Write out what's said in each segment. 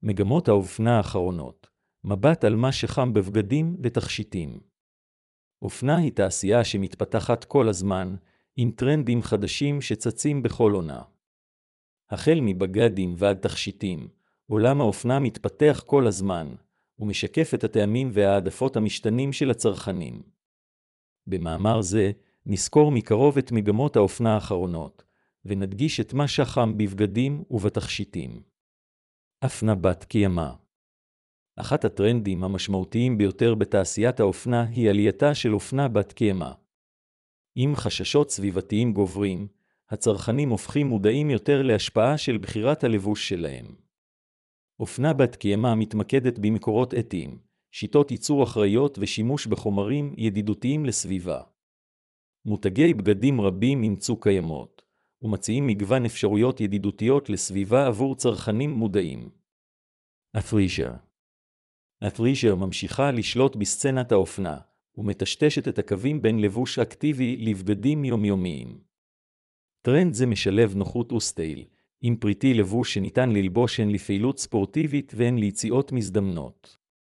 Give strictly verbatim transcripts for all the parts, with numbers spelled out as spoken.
מגמות האופנה האחרונות, מבט על מה שחם בבגדים ותכשיטים. אופנה היא תעשייה שמתפתחת כל הזמן, עם טרנדים חדשים שצצים בכל עונה. החל מבגדים ועד תכשיטים, עולם האופנה מתפתח כל הזמן, ומשקף את הטעמים והעדפות המשתנים של הצרכנים. במאמר זה, נזכור מקרוב את מגמות האופנה האחרונות, ונדגיש את מה שחם בבגדים ובתכשיטים. אופנה בת קיימא. אחת הטרנדים המשמעותיים ביותר בתעשיית האופנה היא עלייתה של אופנה בת קיימא. עם חששות סביבתיים גוברים, הצרכנים הופכים מודעים יותר להשפעה של בחירת הלבוש שלהם. אופנה בת קיימא מתמקדת במקורות אתיים, שיטות ייצור אחראיות ושימוש בחומרים ידידותיים לסביבה. מותגי בגדים רבים אימצו קיימות, ומציעים מגוון אפשרויות ידידותיות לסביבה עבור צרכנים מודעים. את'ליז'ר. את'ליז'ר ממשיכה לשלוט בסצנת האופנה, ומטשטשת את הקווים בין לבוש אקטיבי לבגדים יומיומיים. טרנד זה משלב נוחות וסטייל, עם פריטי לבוש שניתן ללבוש הן לפעילות ספורטיבית והן ליציאות מזדמנות.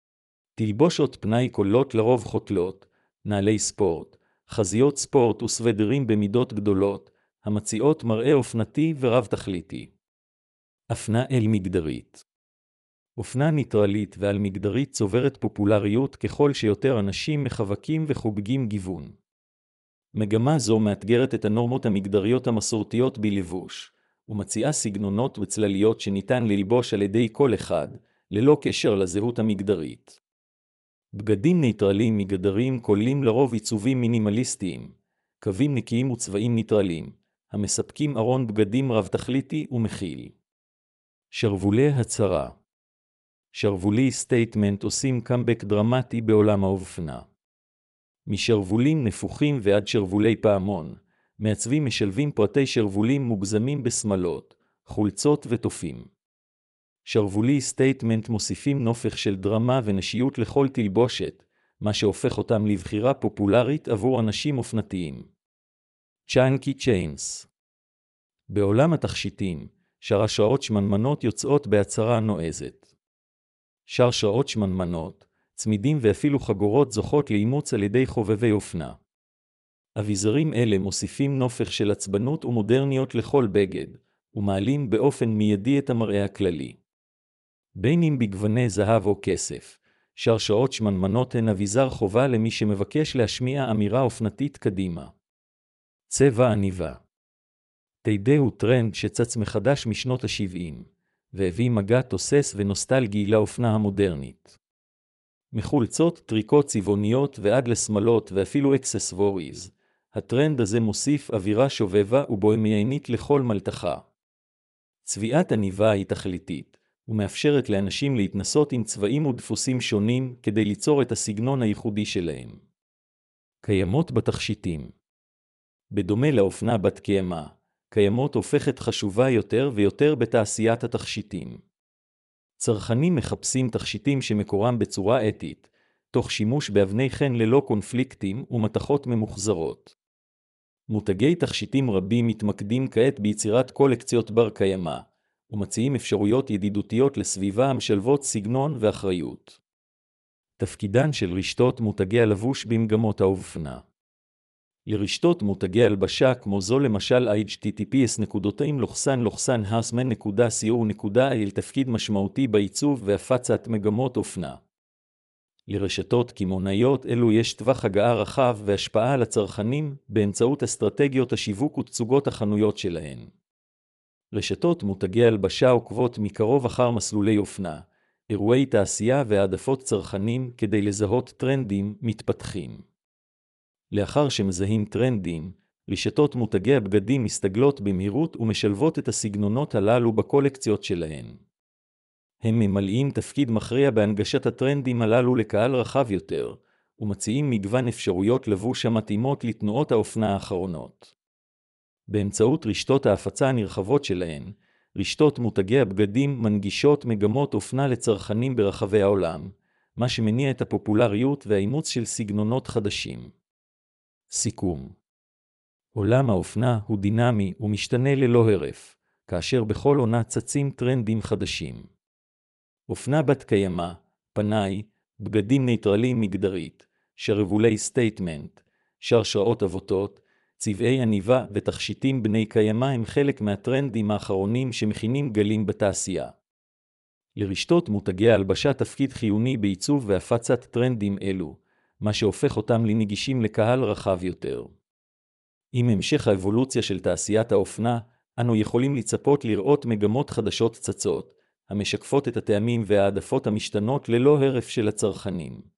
תלבושות פנאי כוללות לרוב חותלות, נעלי ספורט, חזיות ספורט וסוודרים במידות גדולות, המציעות מראה אופנתי ורב תכליתי. אופנה אל מגדרית. אופנה ניטרלית ועל מגדרית צוברת פופולריות ככל שיותר אנשים מחבקים וחוגגים גיוון. מגמה זו מאתגרת את הנורמות המגדריות המסורתיות בלבוש, ומציעה סגנונות וצלליות שניתן ללבוש על ידי כל אחד, ללא קשר לזהות המגדרית. בגדים ניטרליים מגדריים כוללים לרוב עיצובים מינימליסטיים, קווים נקיים וצבעים ניטרליים, המספקים ארון בגדים רב תכליתי ומכיל. שרוולי הצהרה. שרוולי סטייטמנט עושים קאמבק דרמטי בעולם האופנה. משרוולים נפוחים ועד שרוולי פעמון, מעצבים משלבים פרטי שרוולים מוגזמים בסמלות, חולצות ותופים. שרוולי סטייטמנט מוסיפים נופך של דרמה ונשיות לכל תלבושת, מה שהופך אותם לבחירה פופולרית עבור אנשים אופנתיים. צ'אנקי צ'יינס. בעולם התכשיטים, שרשראות שמנמנות יוצאות בהצהרה נועזת. שרשראות שמנמנות, צמידים ואפילו חגורות זוכות לאימוץ על ידי חובבי אופנה. אביזרים אלה מוסיפים נופך של עצבנות ומודרניות לכל בגד, ומעלים באופן מיידי את המראה הכללי. בין אם בגווני זהב או כסף, שרשראות שמנמנות הן אביזר חובה למי שמבקש להשמיע אמירה אופנתית קדימה. צבע עניבה. תידי הוא טרנד שצץ מחדש משנות ה-שבעים, והביא מגע תוסס ונוסטלגי לאופנה המודרנית. מחולצות, טריקות צבעוניות ועד לשמלות ואפילו אקססווריז, הטרנד הזה מוסיף אווירה שובבה ובוהמיינית לכל מלתחה. צביעת עניבה היא תכליתית, ומאפשרת לאנשים להתנסות עם צבעים ודפוסים שונים כדי ליצור את הסגנון הייחודי שלהם. קיימות בתכשיטים. בדומה לאופנה בת קיימא, קיימות הופכת חשובה יותר ויותר בתעשיית התכשיטים. צרכנים מחפשים תכשיטים שמקורם בצורה אתית, תוך שימוש באבני חן ללא קונפליקטים ומתכות ממוחזרות. מותגי תכשיטים רבים מתמקדים כעת ביצירת קולקציות בר קיימא, ומציעים אפשרויות ידידותיות לסביבה המשלבות סגנון ואחריות. תפקידן של רשתות מותגי הלבוש במגמות האופנה. לרשתות מותגי הלבשה כמו זו למשל אייץ' טי טי פי אס נקודתיים לוחסן לוחסן הרסמן נקודה סי או נקודה איי אל תפקיד משמעותי בעיצוב והפצת מגמות אופנה. לרשתות קמעונאיות אלו יש טווח הגעה רחב והשפעה על הצרכנים באמצעות אסטרטגיות השיווק ותצוגות החנויות שלהן. רשתות מותגי הלבשה עוקבות מקרוב אחר מסלולי אופנה, אירועי תעשייה והעדפות צרכנים כדי לזהות טרנדים מתפתחים. לאחר שמזהים טרנדים, רשתות מותגי הבגדים מסתגלות במהירות ומשלבות את הסגנונות הללו בקולקציות שלהן. הם ממלאים תפקיד מכריע בהנגשת הטרנדים הללו לקהל רחב יותר, ומציעים מגוון אפשרויות לבוש המתאימות לתנועות האופנה האחרונות. באמצעות רשתות ההפצה הנרחבות שלהן, רשתות מותגי הבגדים מנגישות מגמות אופנה לצרכנים ברחבי העולם, מה שמניע את הפופולריות והאימוץ של סגנונות חדשים. סיכום. עולם האופנה הוא דינמי ומשתנה ללא הרף, כאשר בכל עונה צצים טרנדים חדשים. אופנה בת קיימא, פנאי, בגדים ניטרליים מגדרית, שרוולי סטייטמנט, שרשראות אבותות, צבעי עניבה ותכשיטים בני קיימא הם חלק מהטרנדים האחרונים שמכינים גלים בתעשייה. לרשתות מותגי הלבשה תפקיד חיוני בעיצוב והפצת טרנדים אלו, מה שהופך אותם לנגישים לקהל רחב יותר. עם המשך האבולוציה של תעשיית האופנה, אנו יכולים לצפות לראות מגמות חדשות צצות, המשקפות את הטעמים והעדפות המשתנות ללא הרף של הצרכנים.